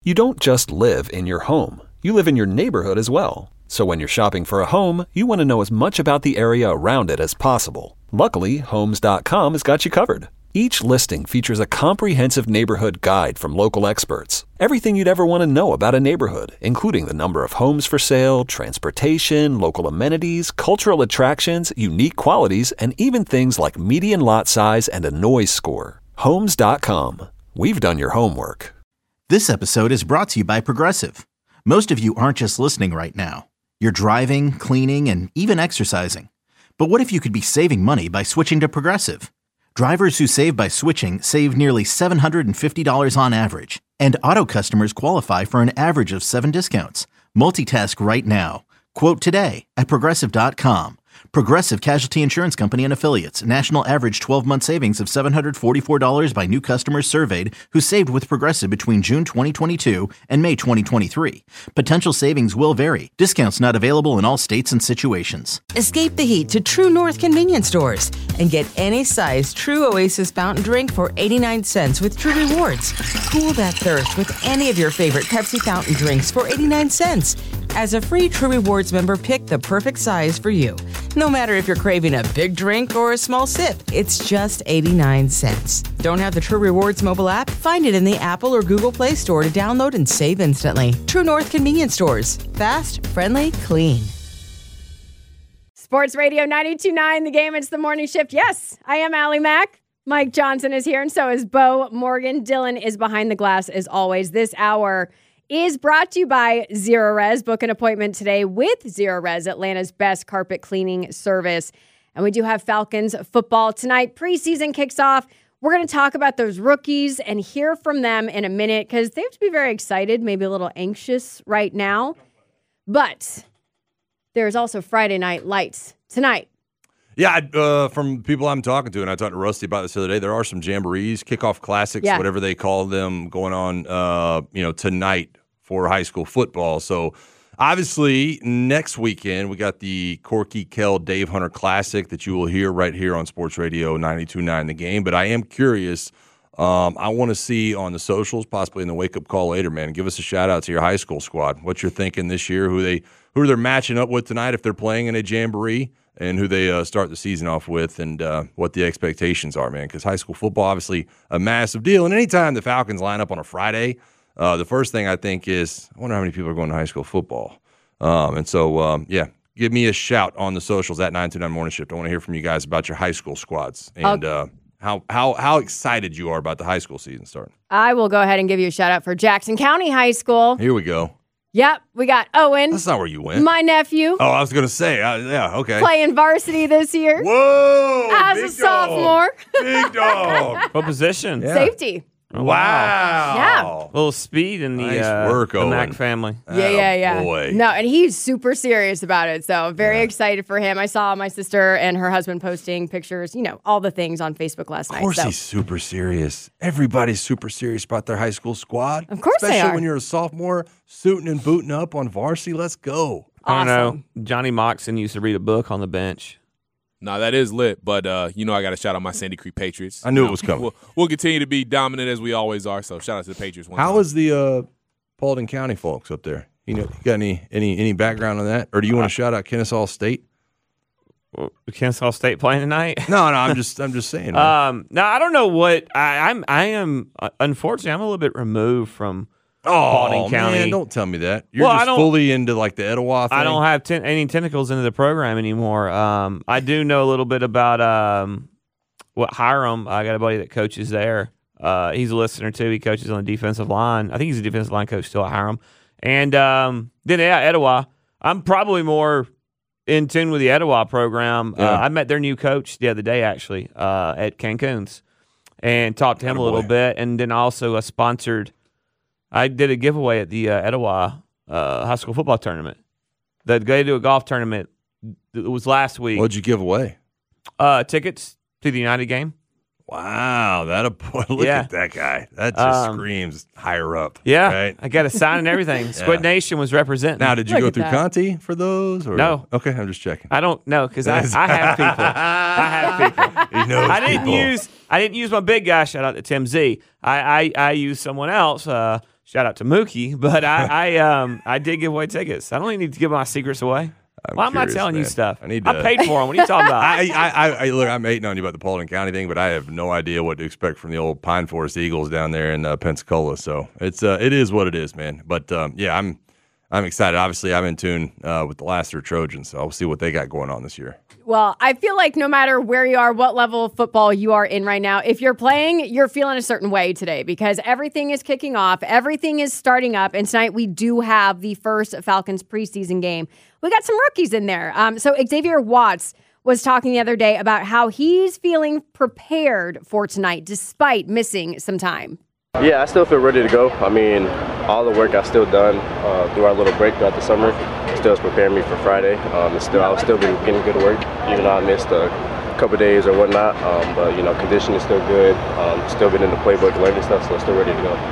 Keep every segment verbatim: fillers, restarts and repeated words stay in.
You don't just live in your home. You live in your neighborhood as well. So when you're shopping for a home, you want to know as much about the area around it as possible. Luckily, Homes dot com has got you covered. Each listing features a comprehensive neighborhood guide from local experts. Everything you'd ever want to know about a neighborhood, including the number of homes for sale, transportation, local amenities, cultural attractions, unique qualities, and even things like median lot size and a noise score. Homes dot com. We've done your homework. This episode is brought to you by Progressive. Most of you aren't just listening right now. You're driving, cleaning, and even exercising. But what if you could be saving money by switching to Progressive? Drivers who save by switching save nearly seven hundred fifty dollars on average. And auto customers qualify for an average of seven discounts. Multitask right now. Quote today at Progressive dot com. Progressive Casualty Insurance Company and Affiliates. National average twelve-month savings of seven hundred forty-four dollars by new customers surveyed who saved with Progressive between June twenty twenty-two and May twenty twenty-three. Potential savings will vary. Discounts not available in all states and situations. Escape the heat to True North convenience stores and get any size True Oasis fountain drink for eighty-nine cents with True Rewards. Cool that thirst with any of your favorite Pepsi fountain drinks for eighty-nine cents. As a free True Rewards member, pick the perfect size for you. No matter if you're craving a big drink or a small sip, it's just eighty-nine cents. Don't have the True Rewards mobile app? Find it in the Apple or Google Play Store to download and save instantly. True North convenience stores. Fast, friendly, clean. Sports Radio ninety-two point nine, The Game. It's the morning shift. Yes, I am Allie Mack. Mike Johnson is here, and so is Bo Morgan. Dylan is behind the glass as always. This hour is brought to you by Zerorez. Book an appointment today with Zerorez, Atlanta's best carpet cleaning service. And we do have Falcons football tonight. Preseason kicks off. We're going to talk about those rookies and hear from them in a minute because they have to be very excited, maybe a little anxious right now. But there's also Friday Night Lights tonight. Yeah, uh, from people I'm talking to, and I talked to Rusty about this the other day, there are some jamborees, kickoff classics, yeah. whatever they call them, going on uh, you know, tonight for high school football. So obviously next weekend we got the Corky Kell Dave Hunter Classic that you will hear right here on Sports Radio ninety-two point nine The Game. But I am curious. Um, I want to see on the socials, possibly in the wake-up call later, man. Give us a shout-out to your high school squad. What you're thinking this year, who they who they're matching up with tonight if they're playing in a jamboree, and who they uh, start the season off with, and uh, what the expectations are, man. Because high school football, obviously, a massive deal. And anytime the Falcons line up on a Friday, uh, the first thing I think is, I wonder how many people are going to high school football. Um, and so, um, yeah, give me a shout on the socials at nine two nine Morning Shift. I want to hear from you guys about your high school squads and uh, how how how excited you are about the high school season starting. I will go ahead and give you a shout-out for Jackson County High School. Here we go. Yep, we got Owen. That's not where you went. My nephew. Oh, I was going to say, uh, yeah, okay. Playing varsity this year. Whoa! As a sophomore. Big dog. What position? Yeah. Safety. Oh, wow. Yeah. A little speed in the, nice uh, work, the Owen. Mack family. Yeah, yeah, yeah. Boy. No, and he's super serious about it. So very yeah. excited for him. I saw my sister and her husband posting pictures, you know, all the things on Facebook last night. Of course night, so. he's super serious. Everybody's super serious about their high school squad. Of course Especially they are. when you're a sophomore, suiting and booting up on varsity. Let's go. Awesome. I don't know. Johnny Moxon used to read a book on the bench. No, that is lit, but uh, you know I got to shout out my Sandy Creek Patriots. I knew you it know, was coming. We'll, we'll continue to be dominant as we always are, so shout out to the Patriots. One How time. is the uh, Paulding County folks up there? You know, you got any any any background on that, or do you want to shout out Kennesaw State? Well, Kennesaw State playing tonight? No, no, I'm just I'm just saying. Man. um, no, I don't know what I, I'm. I am uh, unfortunately I'm a little bit removed from oh Paulding County. man, don't tell me that. You're Well, I just don't- fully into like the Etowah thing. I don't have ten, any tentacles into the program anymore. Um, I do know a little bit about um, what Hiram. I got a buddy that coaches there. Uh, he's a listener too. He coaches on the defensive line. I think he's a defensive line coach still at Hiram. And um, then yeah, Etowah. I'm probably more in tune with the Etowah program. Yeah. Uh, I met their new coach the other day actually uh, at Cancun's and talked to him Attaboy. a little bit. And then also a sponsored. I did a giveaway at the uh, Etowah uh, high school football tournament. They they do a golf tournament. It was last week. What'd you give away? Uh, tickets to the United game. Wow, that a boy! Look Yeah. at that guy. That just Um, screams higher up. Yeah, right? I got a sign and everything. Squid Nation was representing. Now, did you Look go at through that. Conti for those? Or? No. Okay, I'm just checking. I don't know because I, I have people. I have people. He knows I didn't people. use I didn't use my big guy. Shout out to Tim Z. I I, I used someone else. Uh, Shout out to Mookie, but I I um I did give away tickets. I don't even need to give my secrets away. I'm Why curious, am I telling man. you stuff? I need to, I paid for them. What are you talking about? I, I, I, I look. I'm hating on you about the Paulding County thing, but I have no idea what to expect from the old Pine Forest Eagles down there in uh, Pensacola. So it's uh, it is what it is, man. But um, yeah, I'm I'm excited. Obviously, I'm in tune uh, with the Lassiter Trojans, so I'll see what they got going on this year. Well, I feel like no matter where you are, what level of football you are in right now, if you're playing, you're feeling a certain way today because everything is kicking off. Everything is starting up. And tonight we do have the first Falcons preseason game. We got some rookies in there. Um, so Xavier Watts was talking the other day about how he's feeling prepared for tonight despite missing some time. Yeah, I still feel ready to go. I mean, all the work I've still done uh, through our little break throughout the summer still is preparing me for Friday. Um, it's still, I've still been getting good work, even though I missed a couple of days or whatnot. Um, but, you know, condition is still good. Um, still been in the playbook learning stuff, so I'm still ready to go.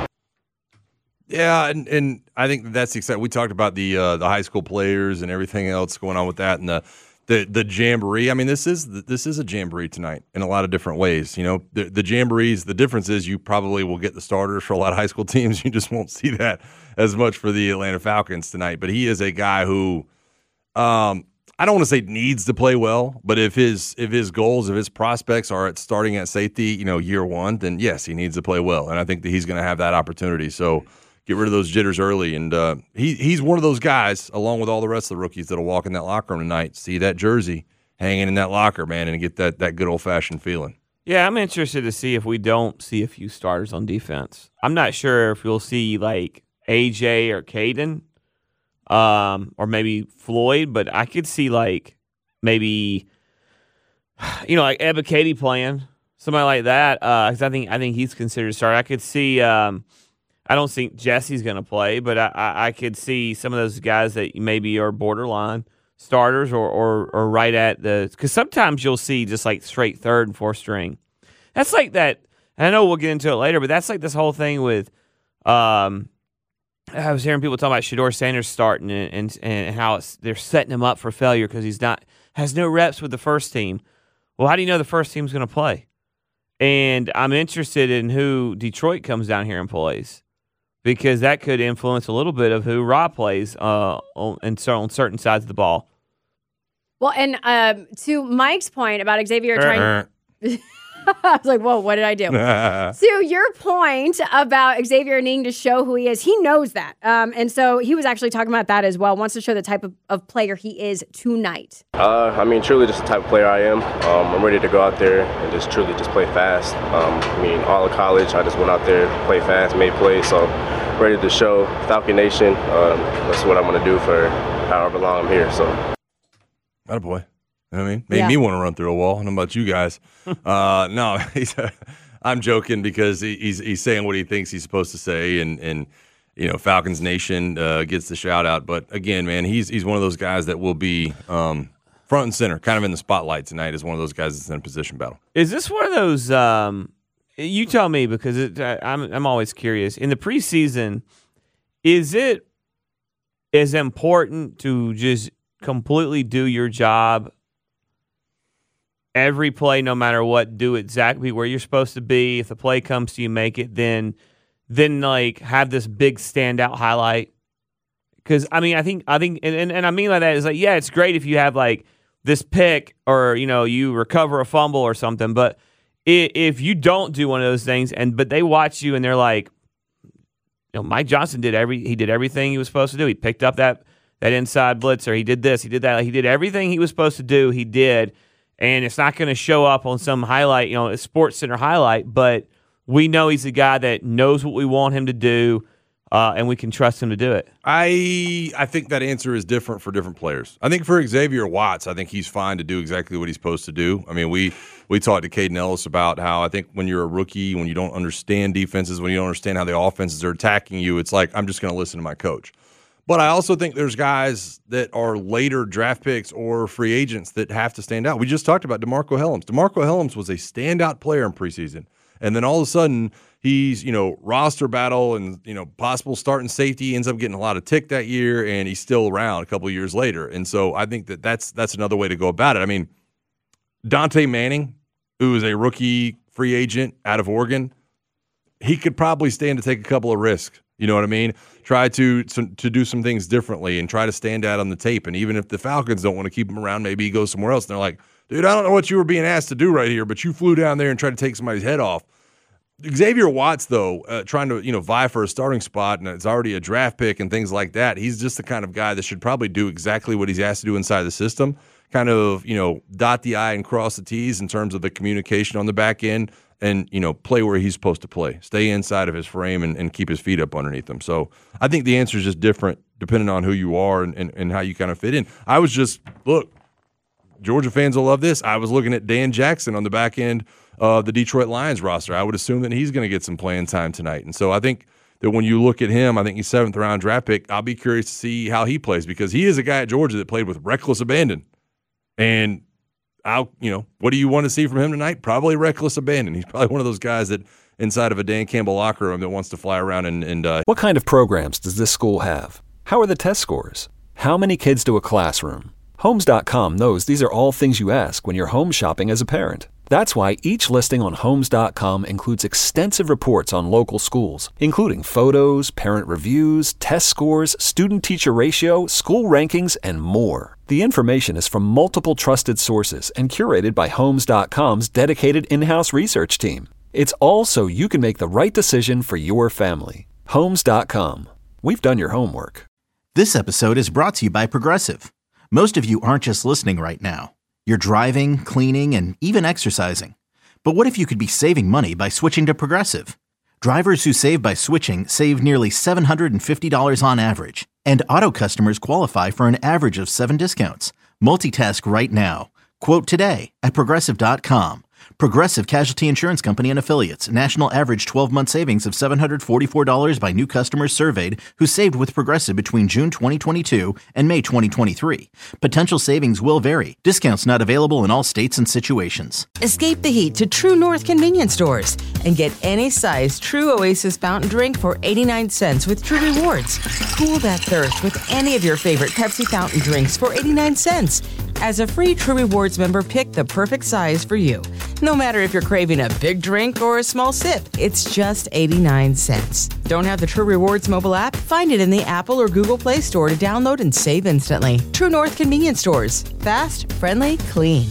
Yeah, and, and I think that's exciting. We talked about the uh, the high school players and everything else going on with that, and the the the jamboree. I mean, this is this is a jamboree tonight in a lot of different ways. You know, the the jamborees. The difference is you probably will get the starters for a lot of high school teams. You just won't see that as much for the Atlanta Falcons tonight. But he is a guy who, um, I don't want to say needs to play well, but if his if his goals, if his prospects are at starting at safety, you know, year one, then yes, he needs to play well, and I think that he's going to have that opportunity. So. Get rid of those jitters early, and uh, he he's one of those guys, along with all the rest of the rookies, that'll walk in that locker room tonight, see that jersey hanging in that locker, man, and get that, that good old-fashioned feeling. Yeah, I'm interested to see if we don't see a few starters on defense. I'm not sure if we'll see, like, A J or Caden, um, or maybe Floyd, but I could see, like, maybe, you know, like Ebba Katie playing, somebody like that, because uh, I think I think he's considered a starter. I could see um, – I don't think Jesse's going to play, but I, I, I could see some of those guys that maybe are borderline starters or, or, or right at the – because sometimes you'll see just like straight third and fourth string. That's like that – I know we'll get into it later, but that's like this whole thing with um, – I was hearing people talking about Shedeur Sanders starting and, and, and how it's, they're setting him up for failure because he's not – has no reps with the first team. Well, how do you know the first team's going to play? And I'm interested in who Detroit comes down here and plays. Because that could influence a little bit of who Rob plays uh, on, on certain sides of the ball. Well, and um, to Mike's point about Xavier trying I was like, whoa, what did I do? To your point about Xavier needing to show who he is, he knows that. Um, and so he was actually talking about that as well, wants to show the type of, of player he is tonight. Uh, I mean, truly just the type of player I am. Um, I'm ready to go out there and just truly just play fast. Um, I mean, all of college, I just went out there, play fast, made plays, so ready to show Falcon Nation. Um, that's what I'm going to do for however long I'm here. So, attaboy. You know what I mean? Made yeah. me want to run through a wall. I don't know about you guys. uh, no, he's, I'm joking because he, he's he's saying what he thinks he's supposed to say, and and you know Falcons Nation uh, gets the shout out. But again, man, he's he's one of those guys that will be um, front and center, kind of in the spotlight tonight. Is one of those guys that's in a position battle. Is this one of those? Um, you tell me because it, I, I'm I'm always curious. In the preseason, is it as important to just completely do your job? Every play, no matter what, do exactly where you're supposed to be. If the play comes to you, make it. Then, then like have this big standout highlight. Because I mean, I think, I think, and, and, and I mean by that is like, yeah, it's great if you have like this pick or you know you recover a fumble or something. But if you don't do one of those things, and but they watch you and they're like, you know, Mike Johnson did every he did everything he was supposed to do. He picked up that that inside blitzer. He did this. He did that. He did everything he was supposed to do. He did. And it's not going to show up on some highlight, you know, a Sports Center highlight, but we know he's a guy that knows what we want him to do, uh, and we can trust him to do it. I I think that answer is different for different players. I think for Xavier Watts, I think he's fine to do exactly what he's supposed to do. I mean, we we talked to Caden Ellis about how I think when you're a rookie, when you don't understand defenses, when you don't understand how the offenses are attacking you, it's like, I'm just going to listen to my coach. But I also think there's guys that are later draft picks or free agents that have to stand out. We just talked about DeMarco Hellams. DeMarco Hellams was a standout player in preseason. And then all of a sudden, he's, you know, roster battle and, you know, possible starting safety, ends up getting a lot of tick that year, and he's still around a couple of years later. And so I think that that's, that's another way to go about it. I mean, Dante Manning, who is a rookie free agent out of Oregon, he could probably stand to take a couple of risks You know what I mean? Try to, to to do some things differently and try to stand out on the tape. And even if the Falcons don't want to keep him around, maybe he goes somewhere else. And they're like, dude, I don't know what you were being asked to do right here, but you flew down there and tried to take somebody's head off. Xavier Watts, though, uh, trying to you know vie for a starting spot, and it's already a draft pick and things like that, he's just the kind of guy that should probably do exactly what he's asked to do inside the system, kind of you know dot the I and cross the T's in terms of the communication on the back end, and you know play where he's supposed to play, stay inside of his frame and, and keep his feet up underneath him. So I think the answer is just different depending on who you are and, and, and how you kind of fit in. I was just, look, Georgia fans will love this. I was looking at Dan Jackson on the back end of the Detroit Lions roster. I would assume that he's going to get some playing time tonight. And so I think that when you look at him, I think he's seventh round draft pick. I'll be curious to see how he plays because he is a guy at Georgia that played with reckless abandon. And I'll, you know, what do you want to see from him tonight? Probably reckless abandon. He's probably one of those guys that inside of a Dan Campbell locker room that wants to fly around and, and uh, what kind of programs does this school have? How are the test scores? How many kids do a classroom? Homes dot com knows these are all things you ask when you're home shopping as a parent. That's why each listing on Homes dot com includes extensive reports on local schools, including photos, parent reviews, test scores, student-teacher ratio, school rankings, and more. The information is from multiple trusted sources and curated by Homes dot com's dedicated in-house research team. It's all so you can make the right decision for your family. Homes dot com. We've done your homework. This episode is brought to you by Progressive. Most of you aren't just listening right now. You're driving, cleaning, and even exercising. But what if you could be saving money by switching to Progressive? Drivers who save by switching save nearly seven hundred fifty dollars on average. And auto customers qualify for an average of seven discounts. Multitask right now. Quote today at Progressive dot com. Progressive Casualty Insurance Company and Affiliates. National average twelve-month savings of seven hundred forty-four dollars by new customers surveyed who saved with Progressive between June twenty twenty-two and May twenty twenty-three. Potential savings will vary. Discounts not available in all states and situations. Escape the heat to True North convenience stores and get any size True Oasis fountain drink for eighty-nine cents with True Rewards. Cool that thirst with any of your favorite Pepsi fountain drinks for eighty-nine cents. As a free True Rewards member, pick the perfect size for you. No matter if you're craving a big drink or a small sip, it's just eighty-nine cents. Don't have the True Rewards mobile app? Find it in the Apple or Google Play Store to download and save instantly. True North convenience stores. Fast, friendly, clean.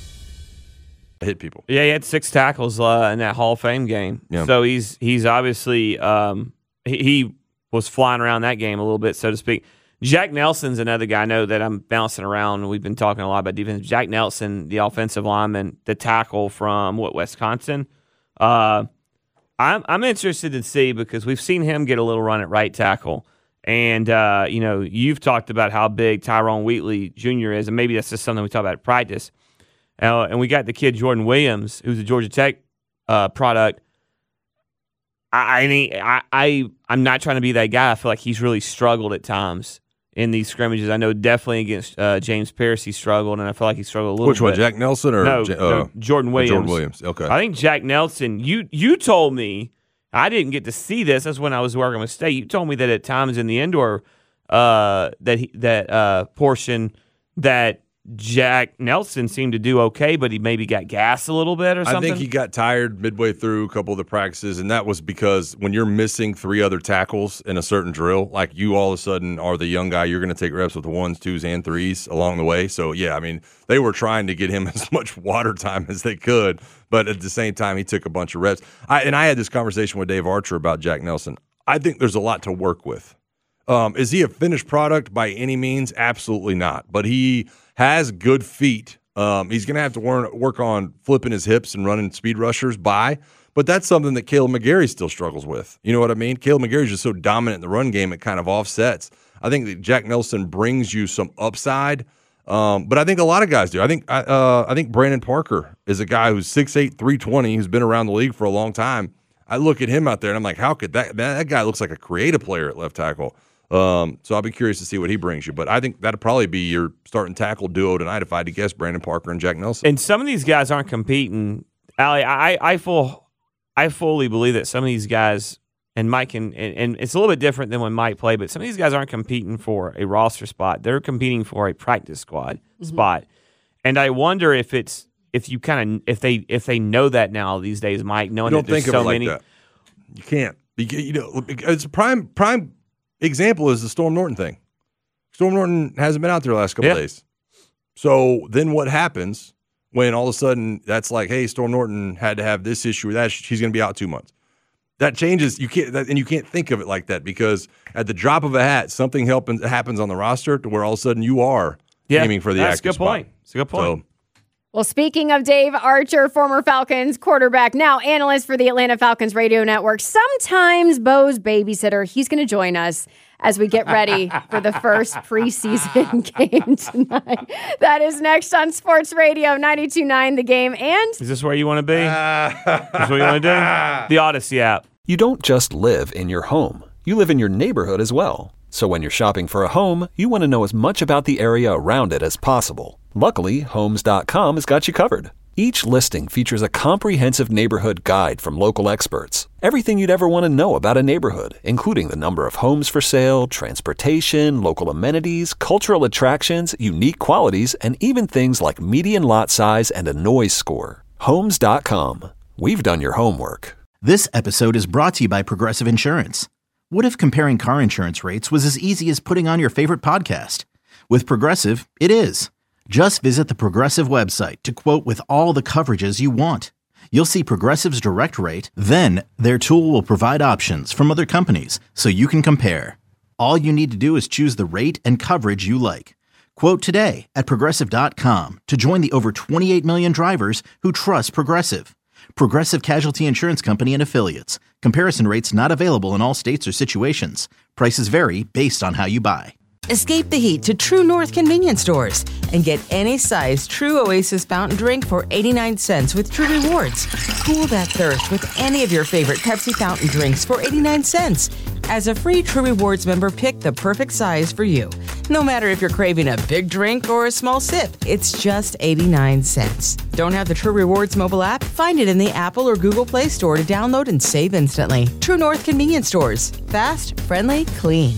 Hit people. Yeah, he had six tackles uh, in that Hall of Fame game. Yeah. So he's he's obviously um, he, he was flying around that game a little bit, so to speak. Jack Nelson's another guy I know that I'm bouncing around. We've been talking a lot about defense. Jack Nelson, the offensive lineman, the tackle from what Wisconsin. Uh, I'm I'm interested to see because we've seen him get a little run at right tackle, and uh, you know you've talked about how big Tyrone Wheatley Junior is, and maybe that's just something we talk about at practice. Uh, and we got the kid Jordan Williams, who's a Georgia Tech uh, product. I, I mean, I, I I'm not trying to be that guy. I feel like he's really struggled at times in these scrimmages. I know definitely against uh, James Pierce he struggled, and I feel like he struggled a little Which bit. Which one, Jack Nelson or no, J- uh, no, Jordan Williams? Jordan Williams, okay. I think Jack Nelson, you you told me, I didn't get to see this, that's when I was working with State, you told me that at times in the indoor uh, that he, that uh, portion that Jack Nelson seemed to do okay, but he maybe got gassed a little bit or something. I think he got tired midway through a couple of the practices, and that was because when you're missing three other tackles in a certain drill, like you all of a sudden are the young guy, you're going to take reps with the ones, twos, and threes along the way. So, yeah, I mean, they were trying to get him as much water time as they could, but at the same time, he took a bunch of reps. I, and I had this conversation with Dave Archer about Jack Nelson. I think there's a lot to work with. Um, is he a finished product by any means? Absolutely not. But he has good feet. Um, he's going to have to work, work on flipping his hips and running speed rushers by. But that's something that Caleb McGarry still struggles with. You know what I mean? Caleb McGarry is just so dominant in the run game, it kind of offsets. I think that Jack Nelson brings you some upside. Um, but I think a lot of guys do. I think uh, I think Brandon Parker is a guy who's six eight, three twenty, who's been around the league for a long time. I look at him out there, and I'm like, how could that – that guy looks like a creative player at left tackle. Um, so I'll be curious to see what he brings you. But I think that'll probably be your starting tackle duo tonight if I had to guess, Brandon Parker and Jack Nelson. And some of these guys aren't competing. Allie, I, I, full, I fully believe that some of these guys, and Mike, and, and it's a little bit different than when Mike played, but some of these guys aren't competing for a roster spot. They're competing for a practice squad mm-hmm. spot. And I wonder if it's if you kind of if they if they know that now these days, Mike, knowing you don't that there's think so of it like many. That. You can't. You know, it's a prime prime example is the Storm Norton thing. Storm Norton hasn't been out there the last couple yeah. of days. So then what happens when all of a sudden that's like, hey, Storm Norton had to have this issue or that, she's going to be out two months. That changes. You can't, that, and you can't think of it like that because at the drop of a hat, something happens happens on the roster to where all of a sudden you are yeah, aiming for the that's active a good spot. point. It's a good point. So, well, speaking of Dave Archer, former Falcons quarterback, now analyst for the Atlanta Falcons radio network, sometimes Bo's babysitter, he's going to join us as we get ready for the first preseason game tonight. That is next on Sports Radio ninety-two point nine The Game. And is this where you want to be? Uh, is this what you want to do? The Odyssey app. You don't just live in your home. You live in your neighborhood as well. So when you're shopping for a home, you want to know as much about the area around it as possible. Luckily, Homes dot com has got you covered. Each listing features a comprehensive neighborhood guide from local experts. Everything you'd ever want to know about a neighborhood, including the number of homes for sale, transportation, local amenities, cultural attractions, unique qualities, and even things like median lot size and a noise score. Homes dot com. We've done your homework. This episode is brought to you by Progressive Insurance. What if comparing car insurance rates was as easy as putting on your favorite podcast? With Progressive, it is. Just visit the Progressive website to quote with all the coverages you want. You'll see Progressive's direct rate, then their tool will provide options from other companies so you can compare. All you need to do is choose the rate and coverage you like. Quote today at Progressive dot com to join the over twenty-eight million drivers who trust Progressive. Progressive Casualty Insurance Company and Affiliates. Comparison rates not available in all states or situations. Prices vary based on how you buy. Escape the heat to True North convenience stores and get any size True Oasis fountain drink for eighty-nine cents with True Rewards. Cool that thirst with any of your favorite Pepsi fountain drinks for eighty-nine cents. As a free True Rewards member, pick the perfect size for you. No matter if you're craving a big drink or a small sip, it's just eighty-nine cents. Don't have the True Rewards mobile app? Find it in the Apple or Google Play Store to download and save instantly. True North convenience stores. Fast, friendly, clean.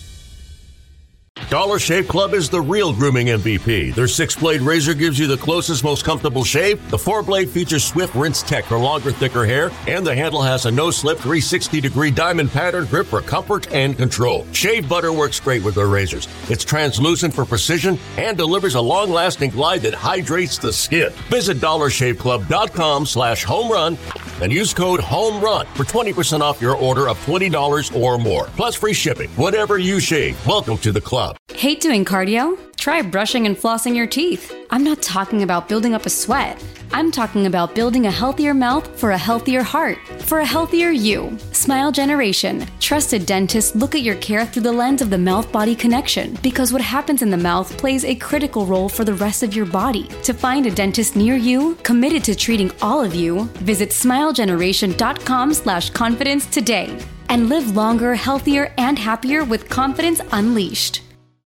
Dollar Shave Club is the real grooming M V P. Their six-blade razor gives you the closest, most comfortable shave. The four-blade features Swift Rinse Tech for longer, thicker hair. And the handle has a no-slip three hundred sixty degree diamond pattern grip for comfort and control. Shave butter works great with their razors. It's translucent for precision and delivers a long-lasting glide that hydrates the skin. Visit dollar shave club dot com slash home run and use code HOMERUN for twenty percent off your order of twenty dollars or more. Plus free shipping. Whatever you shave, welcome to the club. Hate doing cardio? Try brushing and flossing your teeth. I'm not talking about building up a sweat. I'm talking about building a healthier mouth for a healthier heart, for a healthier you. Smile Generation. Trusted dentists look at your care through the lens of the mouth-body connection because what happens in the mouth plays a critical role for the rest of your body. To find a dentist near you, committed to treating all of you, visit smile generation dot com slash confidence today and live longer, healthier, and happier with confidence unleashed.